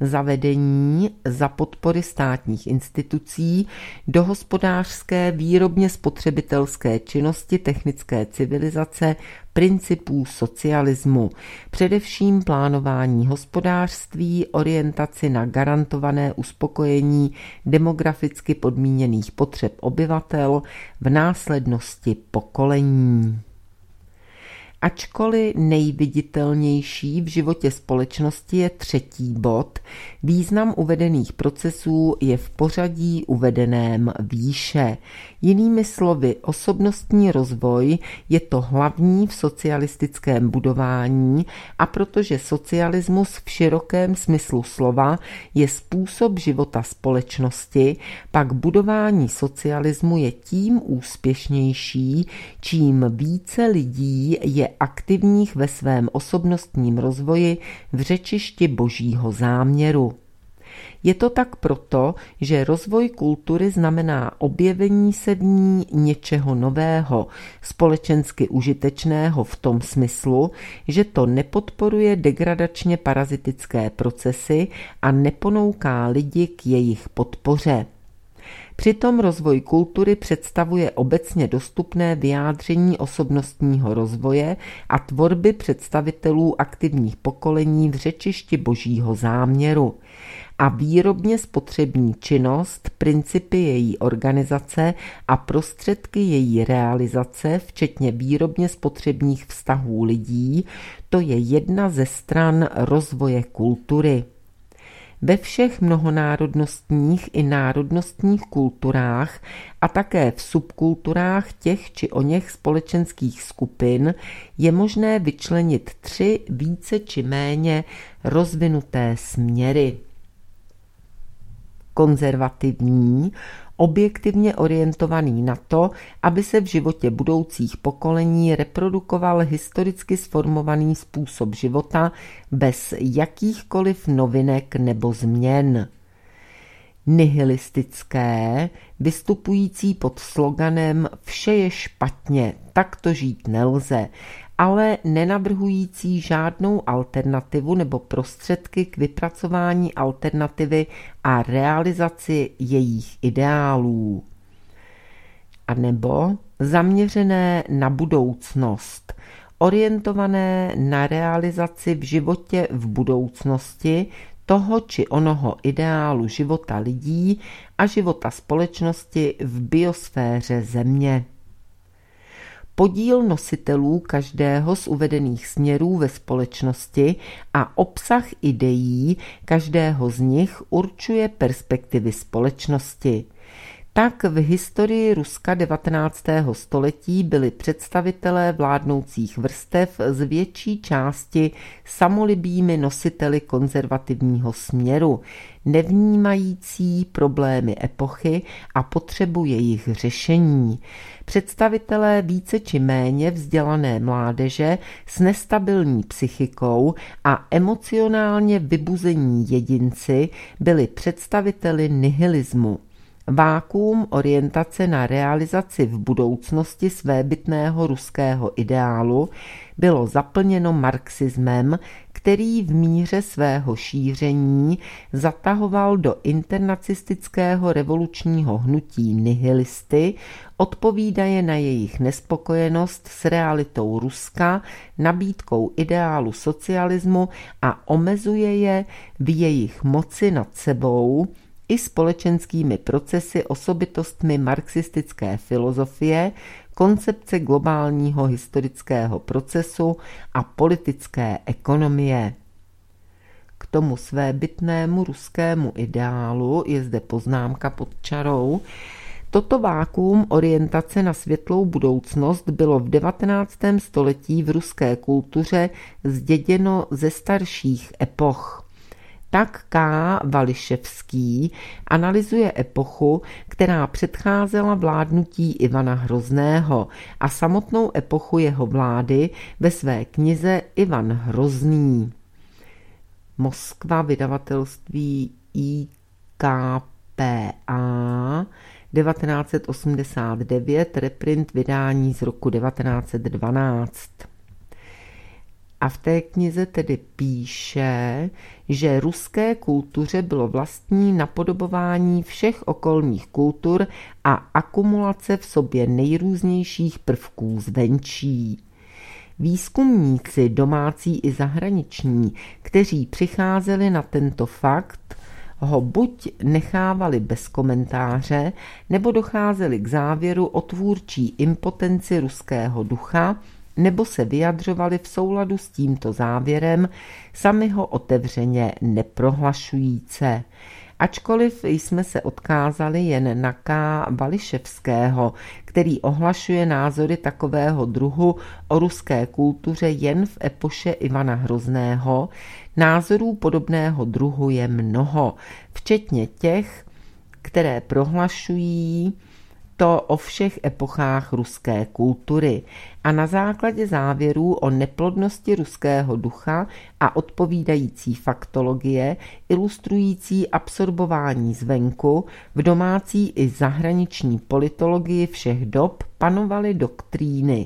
zavedení za podpory státních institucí do hospodářské výrobně spotřebitelské činnosti technické civilizace principů socialismu, především plánování hospodářství, orientaci na garantované uspokojení demograficky podmíněných potřeb obyvatel v následnosti pokolení. Ačkoliv nejviditelnější v životě společnosti je třetí bod, význam uvedených procesů je v pořadí uvedeném výše. Jinými slovy, osobnostní rozvoj je to hlavní v socialistickém budování a protože socialismus v širokém smyslu slova je způsob života společnosti, pak budování socialismu je tím úspěšnější, čím více lidí je aktivních ve svém osobnostním rozvoji v řečišti božího záměru. Je to tak proto, že rozvoj kultury znamená objevení se v ní něčeho nového, společensky užitečného v tom smyslu, že to nepodporuje degradačně parazitické procesy a neponouká lidi k jejich podpoře. Přitom rozvoj kultury představuje obecně dostupné vyjádření osobnostního rozvoje a tvorby představitelů aktivních pokolení v řečišti božího záměru. A výrobně spotřební činnost, principy její organizace a prostředky její realizace, včetně výrobně spotřebních vztahů lidí, to je jedna ze stran rozvoje kultury. Ve všech mnohonárodnostních i národnostních kulturách a také v subkulturách těch či oněch společenských skupin je možné vyčlenit 3 více či méně rozvinuté směry. Konzervativní, objektivně orientovaný na to, aby se v životě budoucích pokolení reprodukoval historicky sformovaný způsob života bez jakýchkoliv novinek nebo změn. Nihilistické, vystupující pod sloganem vše je špatně, tak to žít nelze, ale nenavrhující žádnou alternativu nebo prostředky k vypracování alternativy a realizaci jejich ideálů. A nebo zaměřené na budoucnost, orientované na realizaci v životě v budoucnosti toho či onoho ideálu života lidí a života společnosti v biosféře Země. Podíl nositelů každého z uvedených směrů ve společnosti a obsah ideí každého z nich určuje perspektivy společnosti. Tak v historii Ruska 19. století byli představitelé vládnoucích vrstev z větší části samolibými nositeli konzervativního směru, nevnímající problémy epochy a potřebu jejich řešení. Představitelé více či méně vzdělané mládeže s nestabilní psychikou a emocionálně vybuzení jedinci byli představiteli nihilismu. Vákuum orientace na realizaci v budoucnosti svébytného ruského ideálu bylo zaplněno marxismem, který v míře svého šíření zatahoval do internacistického revolučního hnutí nihilisty, odpovídaje na jejich nespokojenost s realitou Ruska, nabídkou ideálu socialismu a omezuje je v jejich moci nad sebou i společenskými procesy osobitostmi marxistické filozofie, koncepce globálního historického procesu a politické ekonomie. K tomu svébytnému ruskému ideálu je zde poznámka pod čarou. Toto vákuum orientace na světlou budoucnost bylo v 19. století v ruské kultuře zděděno ze starších epoch. Tak K. Vališevský analyzuje epochu, která předcházela vládnutí Ivana Hrozného a samotnou epochu jeho vlády ve své knize Ivan Hrozný. Moskva, vydavatelství IKPA, 1989, reprint vydání z roku 1912. A v té knize tedy píše, že ruské kultuře bylo vlastní napodobování všech okolních kultur a akumulace v sobě nejrůznějších prvků zvenčí. Výzkumníci domácí i zahraniční, kteří přicházeli na tento fakt, ho buď nechávali bez komentáře, nebo docházeli k závěru o tvůrčí impotenci ruského ducha nebo se vyjadřovali v souladu s tímto závěrem, sami ho otevřeně neprohlašujíce. Ačkoliv jsme se odkázali jen na K. Vališevského, který ohlašuje názory takového druhu o ruské kultuře jen v epoše Ivana Hrozného, názorů podobného druhu je mnoho, včetně těch, které prohlašují to o všech epochách ruské kultury a na základě závěrů o neplodnosti ruského ducha a odpovídající faktologie ilustrující absorbování zvenku v domácí i zahraniční politologii všech dob panovaly doktríny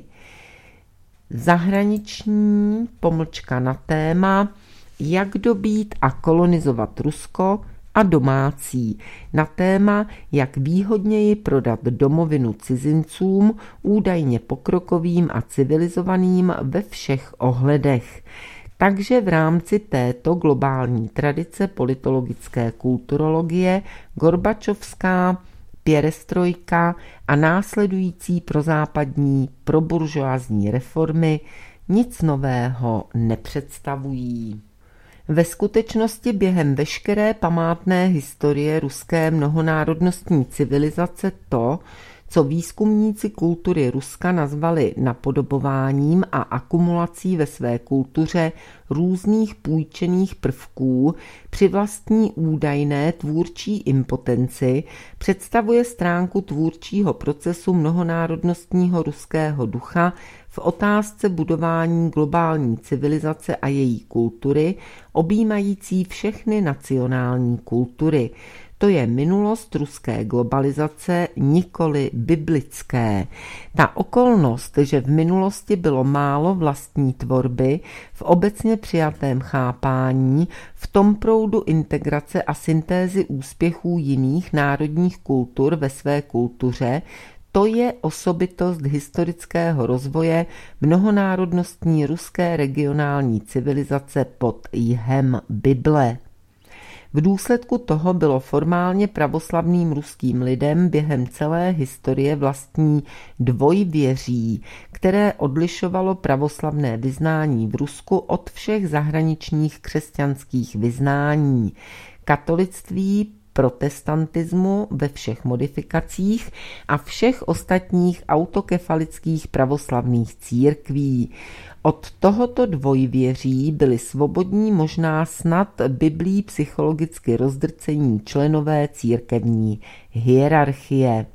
zahraniční / na téma jak dobít a kolonizovat Rusko a domácí na téma, jak výhodněji prodat domovinu cizincům, údajně pokrokovým a civilizovaným ve všech ohledech. Takže v rámci této globální tradice politologické kulturologie Gorbačovská pěrestrojka a následující prozápadní proburžoázní reformy nic nového nepředstavují. Ve skutečnosti během veškeré památné historie ruské mnohonárodnostní civilizace to, co výzkumníci kultury Ruska nazvali napodobováním a akumulací ve své kultuře různých půjčených prvků při vlastní údajné tvůrčí impotenci, představuje stránku tvůrčího procesu mnohonárodnostního ruského ducha v otázce budování globální civilizace a její kultury, objímající všechny nacionální kultury. To je minulost ruské globalizace, nikoli biblické. Ta okolnost, že v minulosti bylo málo vlastní tvorby, v obecně přijatém chápání, v tom proudu integrace a syntézy úspěchů jiných národních kultur ve své kultuře, to je osobitost historického rozvoje mnohonárodnostní ruské regionální civilizace pod jhem Bible. V důsledku toho bylo formálně pravoslavným ruským lidem během celé historie vlastní dvojvěří, které odlišovalo pravoslavné vyznání v Rusku od všech zahraničních křesťanských vyznání. Katolictví, protestantismu ve všech modifikacích a všech ostatních autokefalických pravoslavných církví. Od tohoto dvojvěří byli svobodní možná snad Biblí psychologicky rozdrcení členové církevní hierarchie.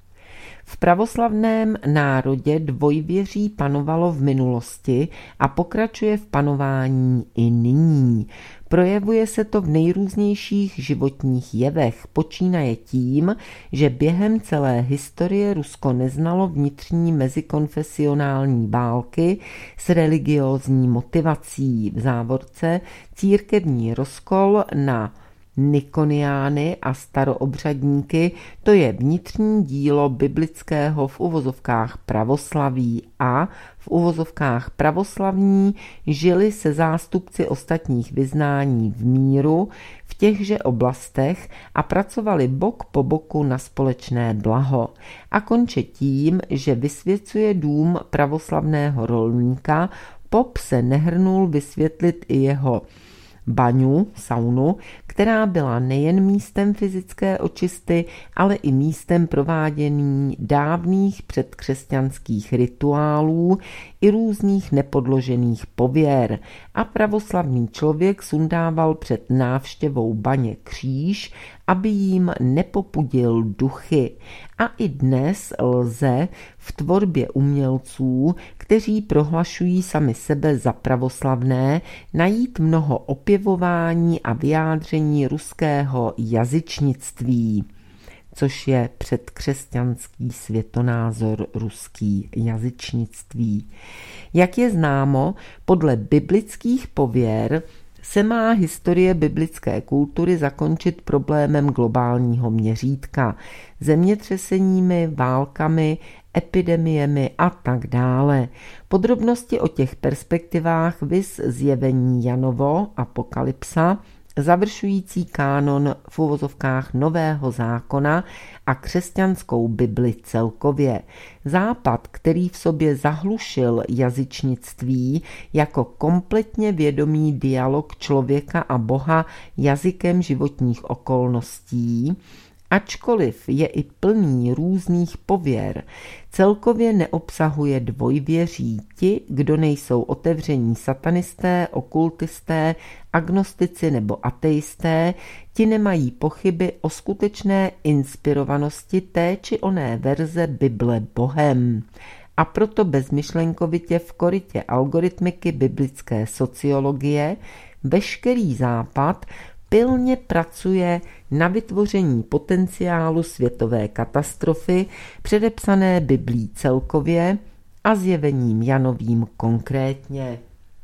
V pravoslavném národě dvojvěří panovalo v minulosti a pokračuje v panování i nyní. Projevuje se to v nejrůznějších životních jevech, počínaje tím, že během celé historie Rusko neznalo vnitřní mezikonfesionální války s religiózní motivací, v závorce církevní rozkol na Nikoniány a staroobřadníky, to je vnitřní dílo biblického v uvozovkách pravoslaví a v uvozovkách pravoslavní žili se zástupci ostatních vyznání v míru v těchže oblastech a pracovali bok po boku na společné blaho. A konče tím, že vysvěcuje dům pravoslavného rolníka, pop se nehrnul vysvětlit i jeho baňu, saunu, která byla nejen místem fyzické očisty, ale i místem provádění dávných předkřesťanských rituálů i různých nepodložených pověr. A pravoslavný člověk sundával před návštěvou baně kříž, aby jim nepopudil duchy. A i dnes lze v tvorbě umělců, kteří prohlašují sami sebe za pravoslavné, najít mnoho opěvování a vyjádření ruského jazyčnictví, což je předkřesťanský světonázor ruský jazyčnictví. Jak je známo, podle biblických pověr se má historie biblické kultury zakončit problémem globálního měřítka, zemětřeseními, válkami, epidemiemi a tak dále. Podrobnosti o těch perspektivách viz zjevení Janovo, Apokalypsa završující kánon v uvozovkách Nového zákona a křesťanskou Bibli celkově. Západ, který v sobě zahlušil jazyčnictví jako kompletně vědomý dialog člověka a Boha jazykem životních okolností, ačkoliv je i plný různých pověr, celkově neobsahuje dvojvěří. Ti, kdo nejsou otevření satanisté, okultisté, agnostici nebo ateisté, ti nemají pochyby o skutečné inspirovanosti té či oné verze Bible Bohem. A proto bezmyšlenkovitě v korytě algoritmiky biblické sociologie veškerý západ pilně pracuje na vytvoření potenciálu světové katastrofy předepsané Biblí celkově a zjevením Janovým konkrétně.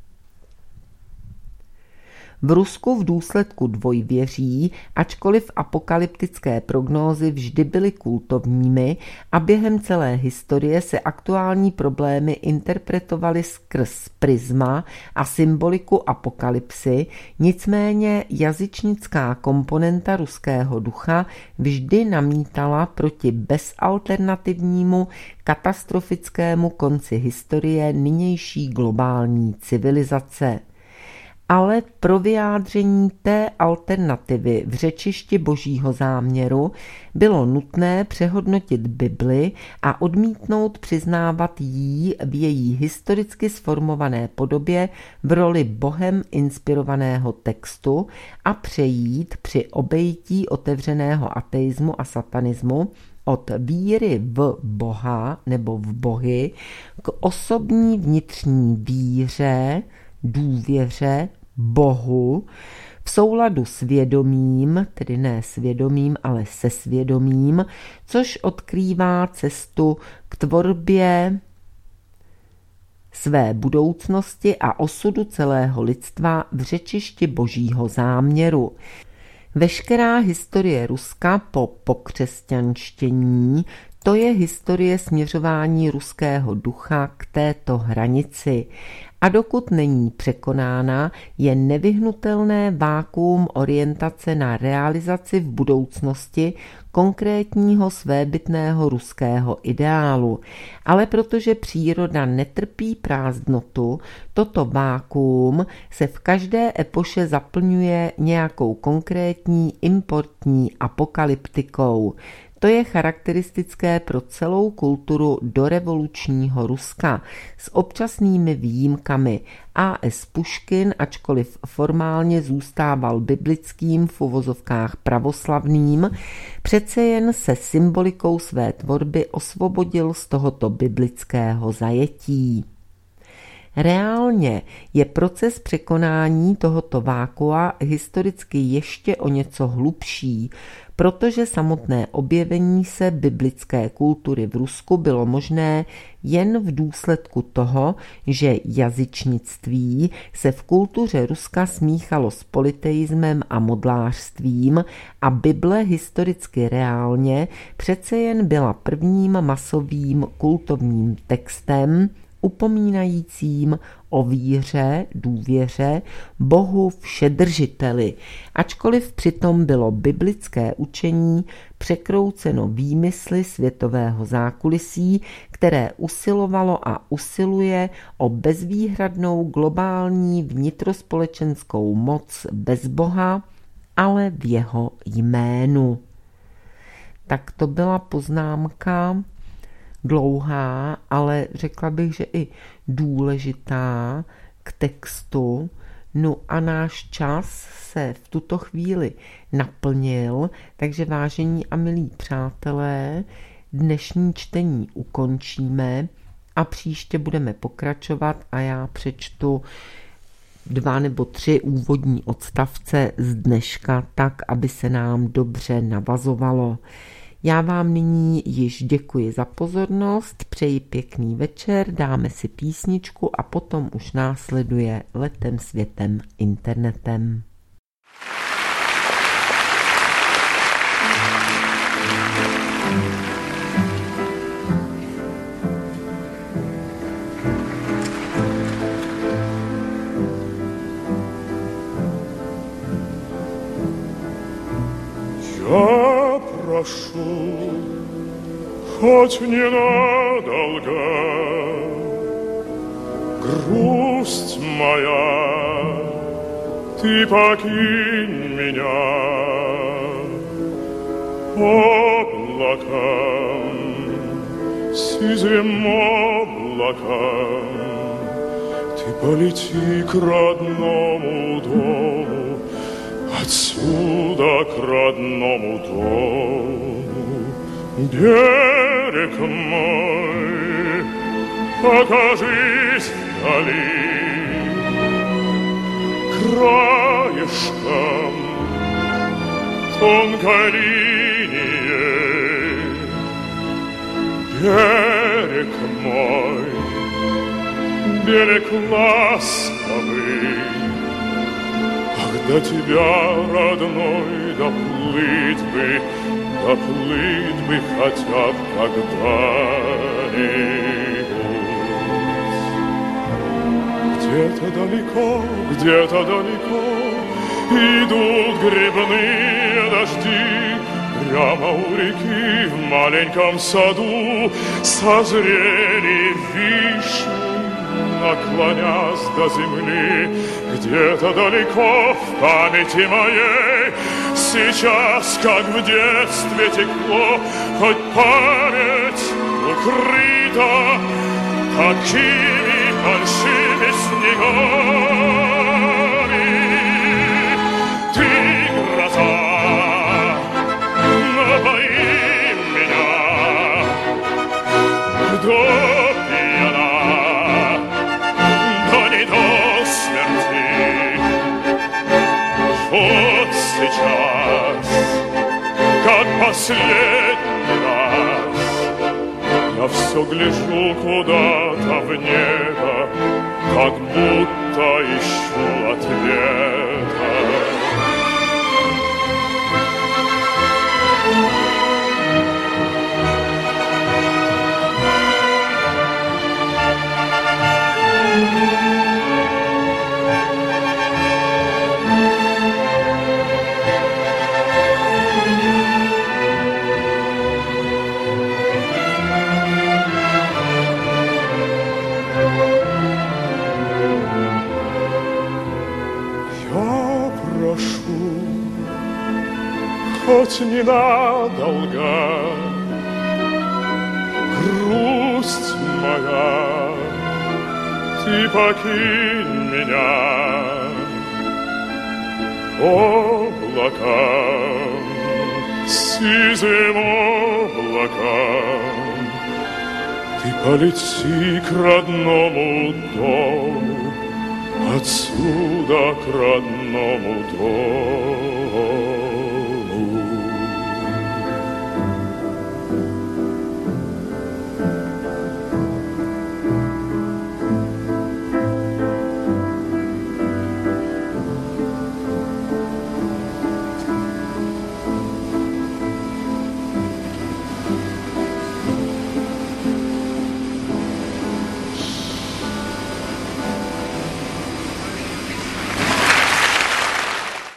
V Rusku v důsledku dvojvěří, ačkoliv apokalyptické prognózy vždy byly kultovními a během celé historie se aktuální problémy interpretovaly skrz prisma a symboliku apokalypsy, nicméně jazyčnická komponenta ruského ducha vždy namítala proti bezalternativnímu katastrofickému konci historie nynější globální civilizace. Ale pro vyjádření té alternativy v řečišti Božího záměru bylo nutné přehodnotit Bibli a odmítnout přiznávat jí v její historicky sformované podobě v roli Bohem inspirovaného textu a přejít při obejití otevřeného ateismu a satanismu od víry v Boha nebo v bohy k osobní vnitřní víře, důvěře Bohu v souladu s vědomím, tedy ne svědomím, ale se svědomím, což odkrývá cestu k tvorbě své budoucnosti a osudu celého lidstva v řečišti Božího záměru. Veškerá historie Ruska po pokřesťanštění, to je historie směřování ruského ducha k této hranici. A dokud není překonána, je nevyhnutelné vákuum orientace na realizaci v budoucnosti konkrétního svébytného ruského ideálu. Ale protože příroda netrpí prázdnotu, toto vákuum se v každé epoše zaplňuje nějakou konkrétní importní apokalyptikou. To je charakteristické pro celou kulturu dorevolučního Ruska s občasnými výjimkami. A.S. Puškin, ačkoliv formálně zůstával biblickým v uvozovkách pravoslavným, přece jen se symbolikou své tvorby osvobodil z tohoto biblického zajetí. Reálně je proces překonání tohoto vákua historicky ještě o něco hlubší, protože samotné objevení se biblické kultury v Rusku bylo možné jen v důsledku toho, že jazyčnictví se v kultuře Ruska smíchalo s politeismem a modlářstvím a Bible historicky reálně přece jen byla prvním masovým kultovním textem, upomínajícím o víře, důvěře, Bohu všedržiteli, ačkoliv přitom bylo biblické učení překrouceno výmysly světového zákulisí, které usilovalo a usiluje o bezvýhradnou globální vnitrospolečenskou moc bez Boha, ale v jeho jménu. Tak to byla poznámka dlouhá, ale řekla bych, že i důležitá k textu. No a náš čas se v tuto chvíli naplnil, takže vážení a milí přátelé, dnešní čtení ukončíme a příště budeme pokračovat a já přečtu 2 nebo 3 úvodní odstavce z dneška tak, aby se nám dobře navazovalo. Já vám nyní již děkuji za pozornost, přeji pěkný večer, dáme si písničku a potom už následuje Letem světem internetem. Я прошу, хоть ненадолго, грусть моя, ты покинь меня. Облаком, сизым облаком, ты полети к родному дому, отсюда к родному дому. Берег мой, покажись вдали, краешком тонкой линией. Берег мой, берег ласковый, ах, до тебя, родной, доплыть бы хотя б когда-нибудь. Где-то далеко идут грибные дожди. Прямо у реки в маленьком саду созрели вишни, наклонясь до земли. Где-то далеко в памяти моей сейчас, как в детстве текло, хоть память укрыта такими большими снегами. Ты гроза, напои меня до пьяна, да не до смерти. Вот сейчас, как последний раз, я все гляжу куда-то в небо, как будто ищу ответа. Хоть ненадолго, грусть моя, ты покинь меня. Облаком, сизым облаком, ты полети к родному дому, отсюда к родному дому.